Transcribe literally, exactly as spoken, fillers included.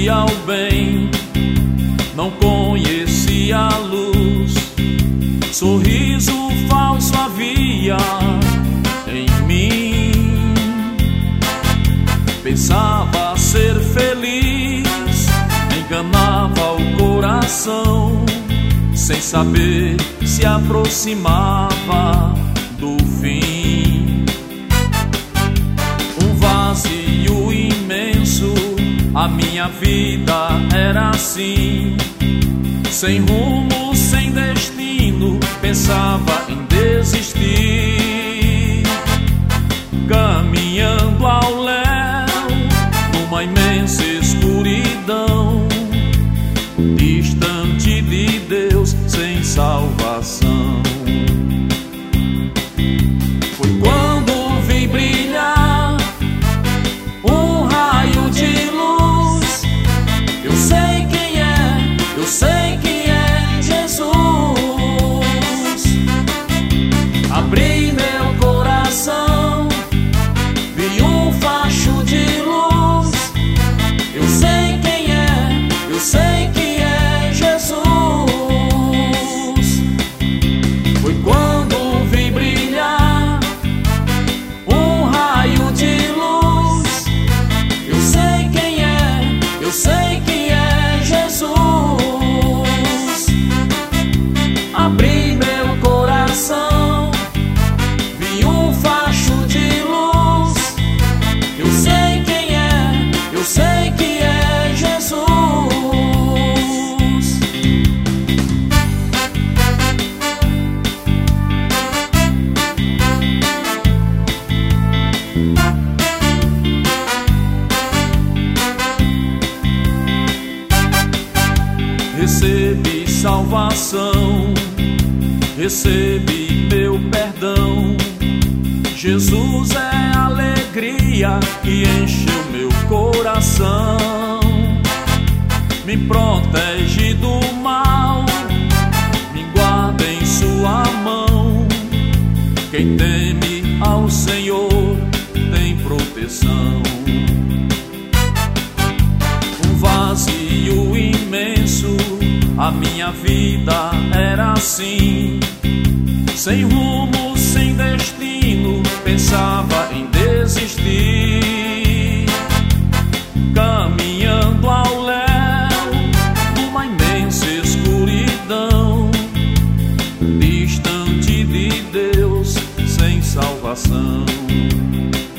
fazia o bem, não conhecia a luz. Sorriso falso havia em mim. Pensava ser feliz, enganava o coração, sem saber se aproximava do fim. Um vazio imenso, a minha vida era assim, sem rumo, sem destino, pensava em desistir. Caminhando ao léu, numa imensa escuridão, distante de Deus, sem salvação. Foi quando vi brilhar um raio de luz. Eu sei quem é, eu sei quem é Jesus. Abri meu coração, vi um facho de luz. Eu sei quem é, eu sei quem é Jesus. Foi quando vi brilhar um raio de luz. Eu sei quem é, eu sei quem é Jesus. Abri meu coração, vi um facho de luz. Eu sei quem é, eu sei quem é Jesus. Recebi salvação, recebi meu perdão. Jesus é a alegria que encheu meu coração. Me protege do mal, me guarda em sua mão. Quem teme ao Senhor tem proteção. Um vazio imenso, a minha vida era assim, sem rumo, sem destino, pensava em desistir. Caminhando ao léu, numa imensa escuridão, distante de Deus, sem salvação.